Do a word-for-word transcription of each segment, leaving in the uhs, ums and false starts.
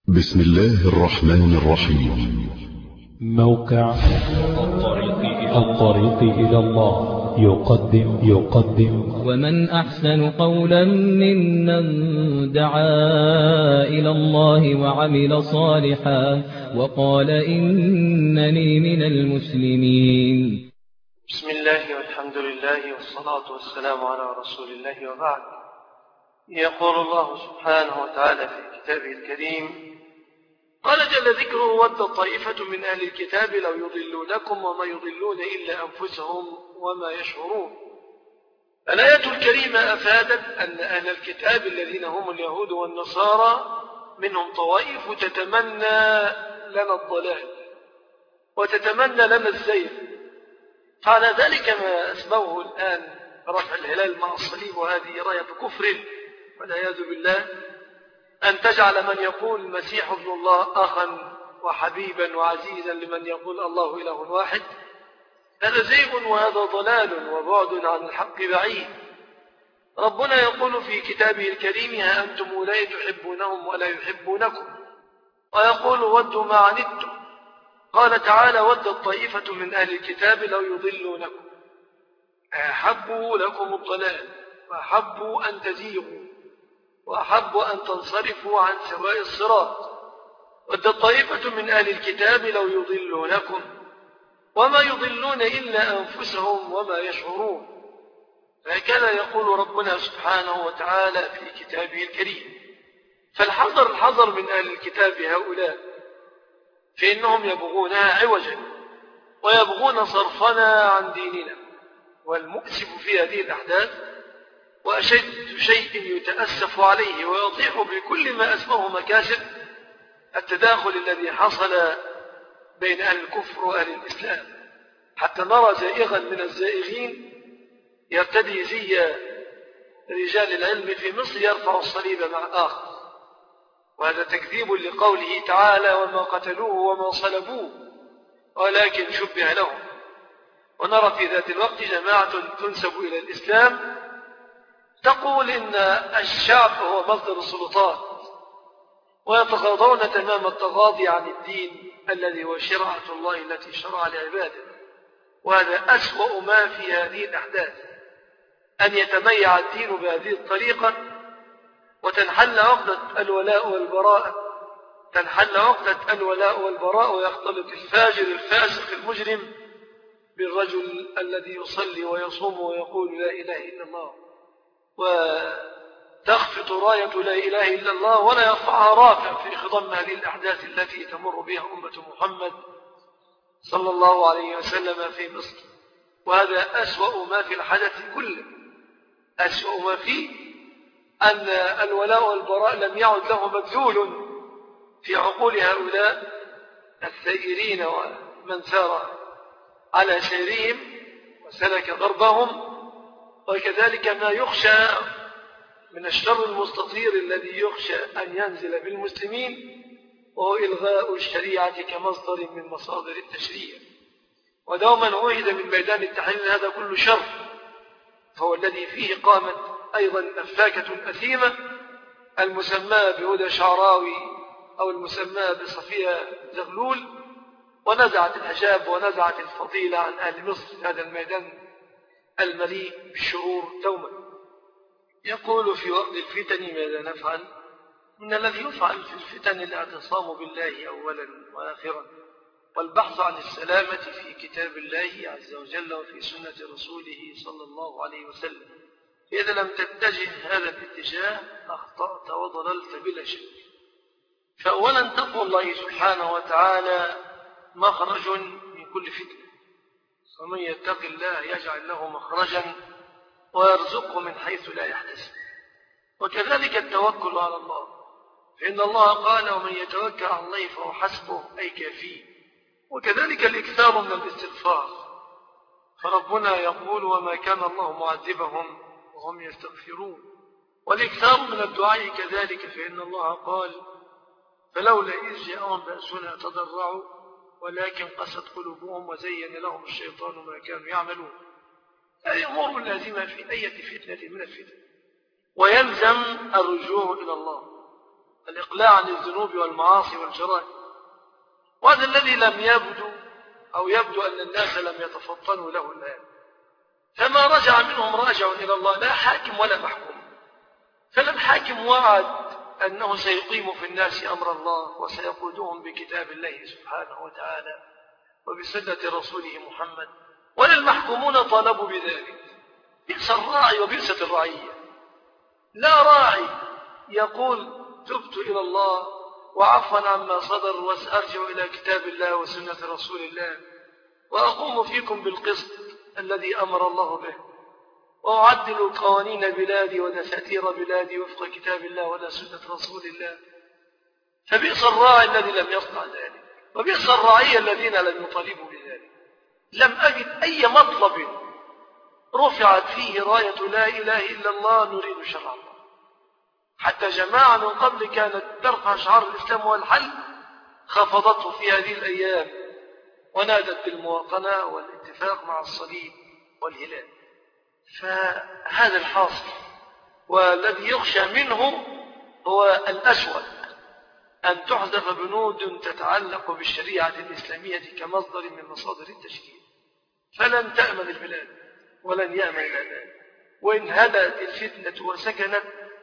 بسم الله الرحمن الرحيم. موقع الطريق إلى الله يقدم يقدم ومن أحسن قولا ممن دعا إلى الله وعمل صالحا وقال إنني من المسلمين. بسم الله والحمد لله والصلاة والسلام على رسول الله وبعد. يقول الله سبحانه وتعالى في كتابه الكريم: قال جل ذكره: ود طائفة من أهل الكتاب لو يضلونكم وما يضلون إلا أنفسهم وما يشعرون. الآية الكريمة أفادت أن أهل الكتاب الذين هم اليهود والنصارى منهم طوائف تتمنى لنا الضلال وتتمنى لنا الزيغ، فعلى ذلك ما أسبوه الآن رفع الهلال مع الصليب، وهذه راية كفر والعياذ بالله، أن تجعل من يقول المسيح ابن الله أخا وحبيبا وعزيزا لمن يقول الله إله واحد. هذا زيغ وهذا ضلال وبعد عن الحق بعيد. ربنا يقول في كتابه الكريم: ها أنتم أولئك تحبونهم ولا يحبونكم ويقول ودوا ما عنتم. قال تعالى: ودت طائفة من أهل الكتاب لو يضلونكم، أحبوا لكم الضلال وأحبوا أن تزيغوا وأحبوا أن تنصرفوا عن سواء الصراط. ودت طائفة من أهل الكتاب لو يضلونكم وما يضلون إلا أنفسهم وما يشعرون. هكذا يقول ربنا سبحانه وتعالى في كتابه الكريم. فالحذر الحذر من أهل الكتاب هؤلاء، فإنهم يبغونها عوجا ويبغون صرفنا عن ديننا. والمؤسف في هذه الأحداث وأشد شيء يتأسف عليه ويطيح بكل ما أسمه مكاسب التداخل الذي حصل بين أهل الكفر وأهل الإسلام، حتى نرى زائغا من الزائغين يرتدي زي رجال العلم في مصر يرفع الصليب مع آخر، وهذا تكذيب لقوله تعالى: وما قتلوه وما صلبوه ولكن شبه لهم. ونرى في ذات الوقت جماعة تنسب إلى الإسلام تقول إن الشعب هو مصدر السلطات، ويتغاضون تمام التغاضي عن الدين الذي هو شرعة الله التي شرع لعباده. وهذا أسوأ ما في هذه الأحداث، أن يتميع الدين بهذه الطريقة وتنحل عقدة الولاء والبراء تنحل عقدة الولاء والبراء ويختلط الفاجر الفاسق المجرم بالرجل الذي يصلي ويصوم ويقول لا إله إلا الله، وتخفت راية لا إله إلا الله ولا يرفعها رافع في خضم هذه الأحداث التي تمر بها أمة محمد صلى الله عليه وسلم في مصر. وهذا أسوأ ما في الحدث كله. أسوأ ما فيه أن الولاء والبراء لم يعد له مدلول في عقول هؤلاء الثائرين ومن سار على سيرهم وسلك ضربهم. وكذلك ما يخشى من الشر المستطير الذي يخشى أن ينزل بالمسلمين، وهو إلغاء الشريعة كمصدر من مصادر التشريع. ودوما عهد من ميدان التحرير هذا كل شر، فهو الذي فيه قامت أيضا الأفاكة الأثيمة المسمى بهدى شعراوي أو المسمى بصفية زغلول، ونزعت الحجاب ونزعت الفضيلة عن أهل مصر هذا الميدان المليء بالشرور دوما. يقول في وقت الفتن ماذا نفعل؟ إن الذي يفعل في الفتن الاعتصام بالله أولا وآخرا، والبحث عن السلامة في كتاب الله عز وجل وفي سنة رسوله صلى الله عليه وسلم. إذا لم تتجه هذا الاتجاه أخطأت وضللت بلا شك. فأولا تقوى الله سبحانه وتعالى مخرج من كل فتنة، ومن يتق الله يجعل له مخرجا ويرزقه من حيث لا يحتسب. وكذلك التوكل على الله، فإن الله قال: ومن يتوكل على الله فهو حسبه أي كافيه. وكذلك الإكثار من الاستغفار، فربنا يقول: وما كان الله معذبهم وهم يستغفرون. والإكثار من الدعاء كذلك، فإن الله قال: فلولا إذ جاءهم بأسنا تضرعوا ولكن قست قلوبهم وزين لهم الشيطان ما كانوا يعملون. هذه أمور لازمة في أي فتنة من الفتن، ويلزم الرجوع إلى الله. الإقلاع عن الذنوب والمعاصي والجرائم. وهذا الذي لم يبدو أو يبدو أن الناس لم يتفطنوا له الآن. فما رجع منهم راجع إلى الله، لا حاكم ولا محكوم. فالحاكم وعد أنه سيقيم في الناس أمر الله وسيقودهم بكتاب الله سبحانه وتعالى وبسنة رسوله محمد، ولا المحكومون طالبوا بذلك. بئس الراعي وبئست الرعية. لا راعي يقول تبت إلى الله وعفوا عما صدر وسأرجع إلى كتاب الله وسنة رسول الله وأقوم فيكم بالقسط الذي أمر الله به وأعدل قوانين بلادي ودساتير بلادي وفق كتاب الله ولا سنة رسول الله. فبئس الراعي الذي لم يصنع ذلك، وبئس الراعي الذين لم يطالبوا بذلك. لم أجد أي مطلب رفعت فيه راية لا إله إلا الله نريد شرع الله. حتى جماعة من قبل كانت ترفع شعار الإسلام والحل خفضته في هذه الأيام ونادت بالمواطنة والاتفاق مع الصليب والهلال. فهذا الحاصل، والذي يخشى منه هو الأسوأ، أن تحذف بنود تتعلق بالشريعة الإسلامية كمصدر من مصادر التشكيل، فلن تأمن البلاد ولن يأمن الأمان. وإن هدأت الفتنة وسكنت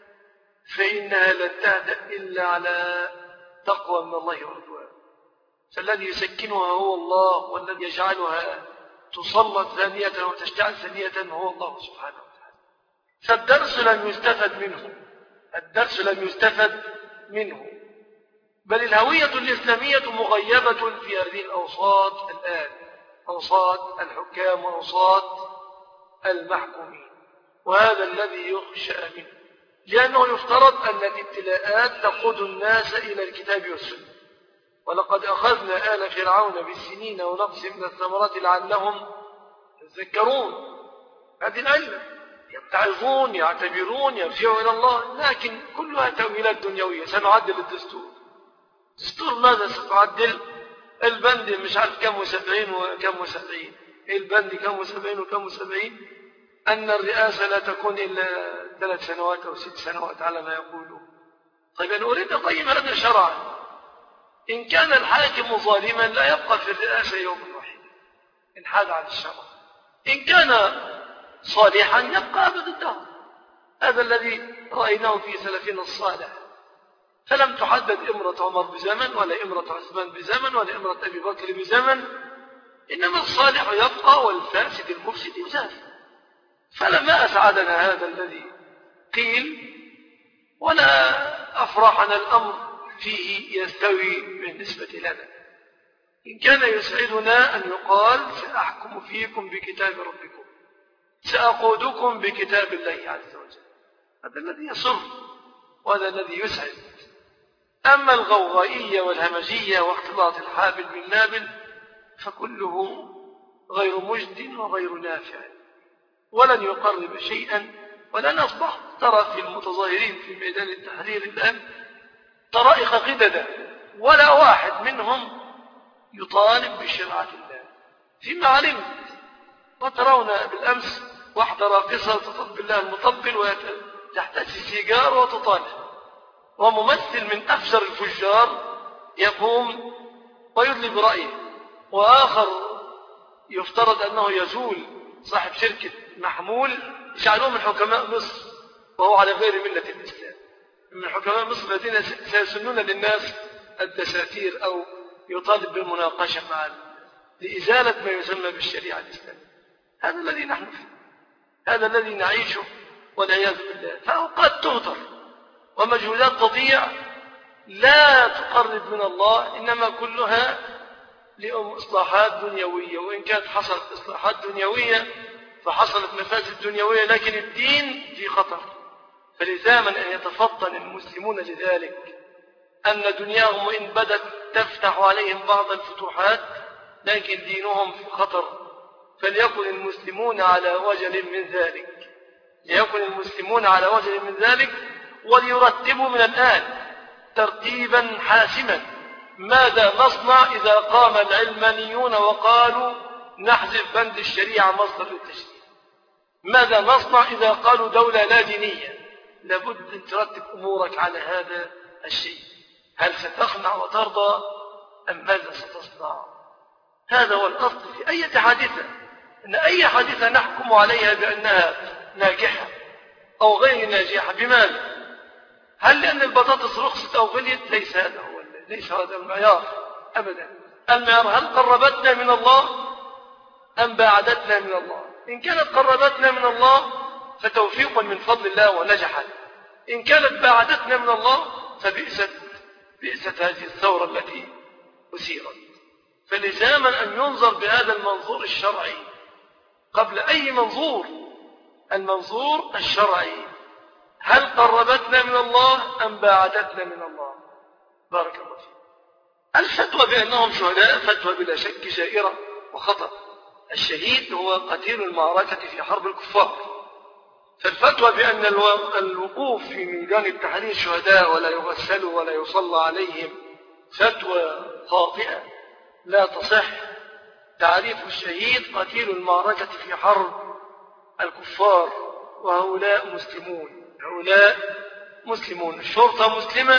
فإنها لن تهدأ إلا على تقوى من الله ورضوانه. فالذي يسكنها هو الله، والذي يجعلها تسلط ثانية وتشتعل ثانية هو الله سبحانه وتعالى. فالدرس لم يستفد منه، الدرس لم يستفد منه، بل الهوية الإسلامية مغيبة في هذه الأوساط الآن، أوساط الحكام وأوساط المحكومين. وهذا الذي يخشى منه، لأنه يفترض أن الابتلاءات تقود الناس إلى الكتاب والسنة. ولقد أخذنا آل فرعون بالسنين ونقص من الثمرات لعلهم يذكرون. هذه العلة، يتعظون يعتبرون يرجعوا إلى الله، لكن كلها تأويلات دنيوية. سنعدل الدستور، دستور ماذا ستعدل؟ البند مش عارف كم وسبعين وكم وسبعين، البند كم وسبعين وكم وسبعين، أن الرئاسة لا تكون إلا ثلاث سنوات أو ست سنوات على ما يقولون. طيب أنا أريد أقيم هذا شرعا. إن كان الحاكم ظالما لا يبقى في الرئاسة يوم واحد إن حاد على الشرع، إن كان صالحا يبقى أبد الدهر. هذا الذي رأيناه في سلفنا الصالح. فلم تحدد إمرة عمر بزمن ولا إمرة عثمان بزمن ولا إمرة أبي بكر بزمن، إنما الصالح يبقى والفاسد المفسد يزال. فلما أسعدنا هذا الذي قيل، ولا أفرحنا الأمر فيه يستوي بالنسبة لنا. إن كان يسعدنا أن يقال سأحكم فيكم بكتاب ربكم، سأقودكم بكتاب الله عز وجل، هذا الذي يسر وهذا الذي يسعد. أما الغوغائية والهمجية واختلاط الحابل بالنابل فكله غير مجد وغير نافع، ولن يقرب شيئا. ولن أصبح ترى في المتظاهرين في ميدان التحرير الآن طرائق قددا، ولا واحد منهم يطالب بشرعة الله فيما علمت. وترون بالأمس واحدة راقصة تطب الله المطبل وتحتاج السيجار وتطالب، وممثل من أفجر الفجار يقوم ويدلي برأيه، وآخر يفترض أنه يزول صاحب شركة محمول يجعلوه من حكماء مصر وهو على غير ملة الإسلام، من حكماء مصر الذين سيسنون للناس الدساتير أو يطالب بالمناقشة مع لإزالة ما يسمى بالشريعة الإسلامية. هذا الذي نحن فيه، هذا الذي نعيشه والعياذ بالله. فأوقات تهدر ومجهودات تضيع لا تقرب من الله، إنما كلها لإصلاحات دنيوية. وإن كانت حصلت إصلاحات دنيوية فحصلت مفاسد دنيوية، لكن الدين في خطر. فلزاما أن يتفطن المسلمون لذلك، أن دنياهم وإن بدت تفتح عليهم بعض الفتوحات لكن دينهم في خطر. فليكن المسلمون على وجل من ذلك، ليكن المسلمون على وجل من ذلك، وليرتبوا من الآن ترتيبا حاسما. ماذا نصنع إذا قام العلمانيون وقالوا نحذف بند الشريعة مصدر للتشريع؟ ماذا نصنع إذا قالوا دولة لا دينية؟ لابد أن ترتب أمورك على هذا الشيء. هل ستقنع وترضى أم ماذا ستصنع؟ هذا هو الأصل في أي حادثة، إن أي حادثة نحكم عليها بأنها ناجحة أو غير ناجحة. بماذا؟ هل لأن البطاطس رخصت أو غليت؟ ليس هذا هو ليس هذا المعيار أبدا. المعيار هل قربتنا من الله أم باعدتنا من الله؟ إن كانت قربتنا من الله فتوفيق من فضل الله ونجحت، إن كانت باعدتنا من الله فبئست بئست هذه الثورة التي أسيرت. فلزاما أن ينظر بهذا المنظور الشرعي قبل أي منظور، المنظور الشرعي، هل قربتنا من الله أم باعدتنا من الله؟ بارك الله فيك. الفتوى بأنهم شهداء فتوى بلا شك جائرة وخطأ. الشهيد هو قتيل المعركة في حرب الكفار، فالفتوى بأن الوقوف في ميدان التحرير شهداء ولا يغسلوا ولا يصلى عليهم فتوى خاطئة لا تصح. تعريف الشهيد قتيل المعركة في حرب الكفار، وهؤلاء مسلمون، هؤلاء مسلمون، الشرطة مسلمة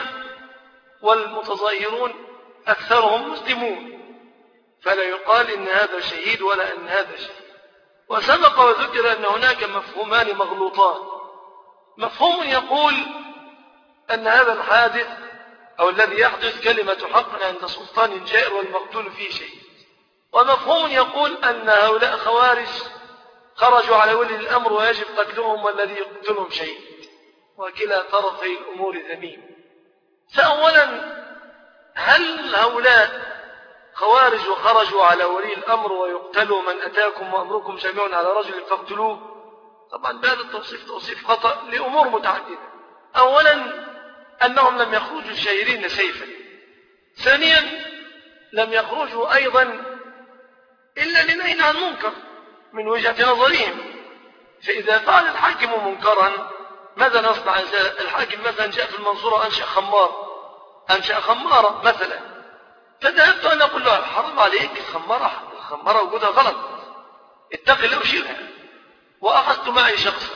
والمتظاهرون أكثرهم مسلمون، فلا يقال إن هذا شهيد ولا إن هذا شهيد. وسبق وذكر أن هناك مفهومان مغلوطان. مفهوم يقول أن هذا الحادث أو الذي يحدث كلمة حق عند سلطان جائر والمقتول فيه شهيد، ومفهوم يقول أن هؤلاء خوارج خرجوا على ولي الأمر ويجب قتلهم والذي يقتلهم شهيد، وكلا طرفي الأمور ذميم. فأولا، هل هؤلاء خوارج وخرجوا على ولي الأمر ويقتلوا من أتاكم وأمركم جميع على رجل فاقتلوه؟ طبعا بهذا التوصيف توصيف خطأ لأمور متعددة. أولا، أنهم لم يخرجوا شايرين سيفا. ثانيا، لم يخرجوا أيضا إلا لنهي عن منكر من وجهة نظرهم. فإذا فعل الحاكم منكرا ماذا نصنع؟ الحاكم مثلا جاء في المنصورة أنشأ خمار أنشأ خمارة مثلا، فذهبت أنا أقول له حرام عليك، الخمارة الخمارة وجودها غلط، اتق الله وشيلها. وأخذت معي شخصا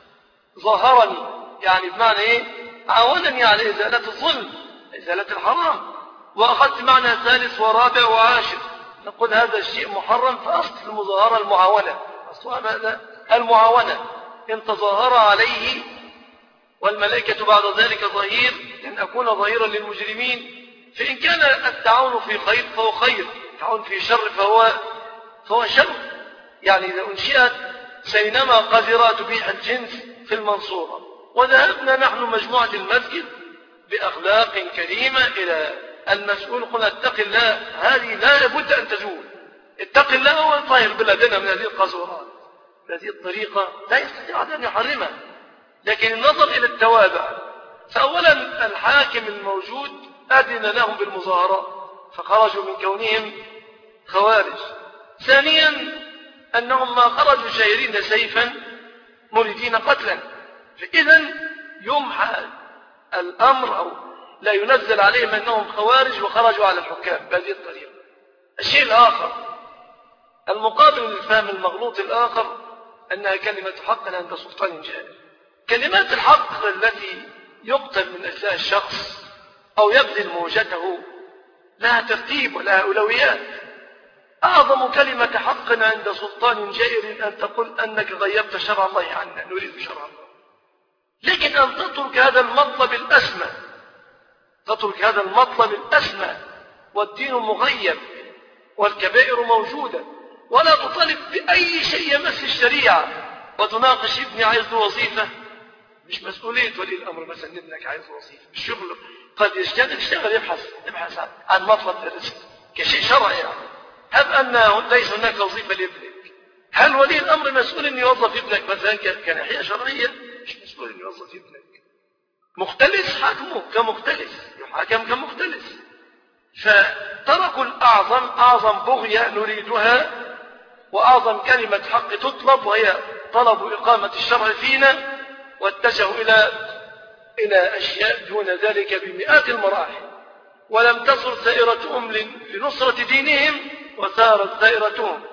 ظاهرني، يعني بمعنى إيه؟ عاونني على إزالة الظلم، إزالة الحرام. وأخذت معنا ثالث ورابع وعاشر، نقول هذا الشيء محرم، فأصل المظاهرة المعاونة، أصلها ماذا؟ المعاونة. إن تظاهر عليه والملائكة بعد ذلك ظهير، لن أكون ظهيرا للمجرمين. فإن كان التعاون في خير فهو خير، التعاون في شر فهو فهو شر. يعني إذا أنشئت سينما قذرات بيع الجنس في المنصورة، وذهبنا نحن مجموعة المسجد بأخلاق كريمة إلى المسؤول قلنا اتق الله، هذه لا بد أن تزول، اتق الله وطهر بلادنا من هذه القذورات. بهذه الطريقة لا يستطيع أن يحرمها، لكن النظر إلى التوابع. فأولا، الحاكم الموجود أذن لهم بالمظاهرات فخرجوا من كونهم خوارج. ثانيا، أنهم ما خرجوا شايرين سيفا مريدين قتلا، فإذا يمحى الأمر أو لا ينزل عليهم أنهم خوارج وخرجوا على الحكام بهذه الطريقة. الشيء الآخر المقابل للفهم المغلوط الآخر أنها كلمة حق عند سلطان جائر. كلمات الحق التي يقتل من أجزاء الشخص أو يبذل موجته لها ترتيب ولها أولويات. أعظم كلمة حق عند سلطان جائر أن تقول أنك غيبت شرع الله عنا، نريد شرع الله. لكن أن تترك هذا المطلب الأسمى، تترك هذا المطلب الأسمى والدين مغيب والكبائر موجودة، ولا تطالب بأي شيء يمس الشريعة وتناقش ابني عايز وظيفة، مش مسؤولية ولي الأمر مثلا ابنك عايز وظيفة، الشغل قد يشتغل يشتغل يبحث يبحث عن مطلب الرزق كشيء شرعي. يعني هب أن ليس هناك وظيفة لابنك، هل ولي الأمر مسؤول أن يوظف ابنك مثلا كناحية شرعية؟ مش مسؤول أن يوظف ابنك. مختلس حاكمه كمختلس، يحاكم كمختلس. فتركوا الأعظم، أعظم بغية نريدها وأعظم كلمة حق تطلب وهي طلب إقامة الشرع فينا، واتجهوا إلى إلى أشياء دون ذلك بمئات المراحل، ولم تصل ثائرتهم لنصرة دينهم، وثارت ثائرتهم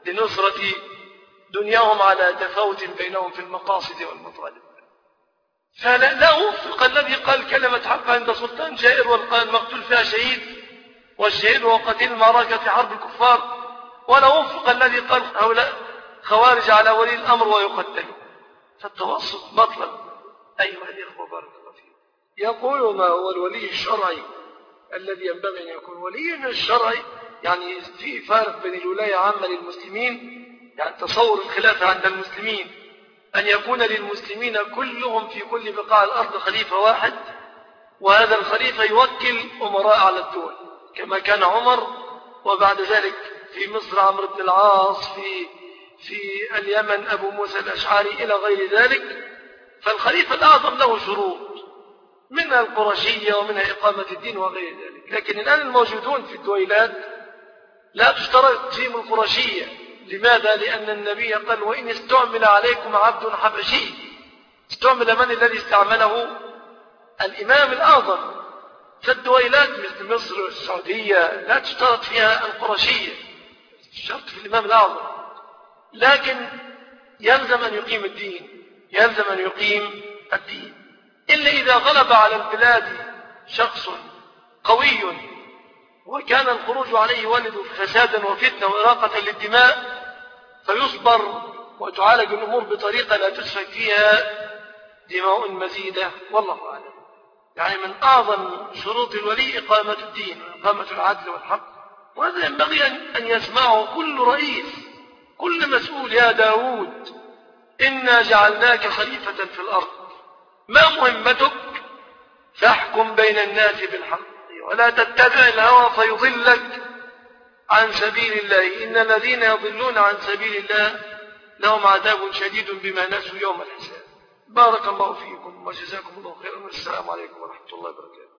لنصرة دنياهم على تفاوت بينهم في المقاصد والمطالب. فلا وفق الذي قال كلمة حق عند سلطان جائر والمقتول فيها شهيد والشهيد هو قتيل المعركة في حرب الكفار، ولا وفق الذي قال هؤلاء خوارج على ولي الأمر ويقتل. فالتوسط مطلب. أيها الإخوة بارك الله فيكم، يقول ما هو الولي الشرعي الذي ينبغي أن يكون وليا الشرعي؟ يعني في فارق بين الولاية عامة للمسلمين، يعني تصور الخلافة عند المسلمين أن يكون للمسلمين كلهم في كل بقاع الأرض خليفة واحد، وهذا الخليفة يوكل أمراء على الدول كما كان عمر، وبعد ذلك في مصر عمرو بن العاص، في في اليمن أبو موسى الأشعري إلى غير ذلك. فالخليفة الأعظم له شروط، منها القرشية ومنها إقامة الدين وغير ذلك. لكن الآن الموجودون في الدويلات لا تشترط فيهم القرشية. لماذا؟ لأن النبي قال وإن استعمل عليكم عبد حبشي. استعمل من الذي استعمله؟ الإمام الأعظم. فالدويلات مثل مصر والسعودية لا تشترط فيها القرشية، تشترط في الإمام الأعظم. لكن يلزم أن يقيم الدين، يلزم أن يقيم الدين. إلا إذا غلب على البلاد شخص قوي وكان الخروج عليه ولد فسادا وفتنة وإراقة للدماء، فيصبر وتعالج الأمور بطريقة لا تسفك فيها دماء مزيدة، والله أعلم. يعني من أعظم شروط الولي إقامة الدين، إقامة العدل والحق، وهذا ينبغي أن يسمعه كل رئيس، كل مسؤول. يا داود إنا جعلناك خليفة في الأرض، ما مهمتك؟ فاحكم بين الناس بالحق ولا تتبع الهوى فيضلك عن سبيل الله، إن الذين يضلون عن سبيل الله لهم عذاب شديد بما نسوا يوم الحساب. بارك الله فيكم وجزاكم الله خيرا، والسلام عليكم ورحمة الله وبركاته.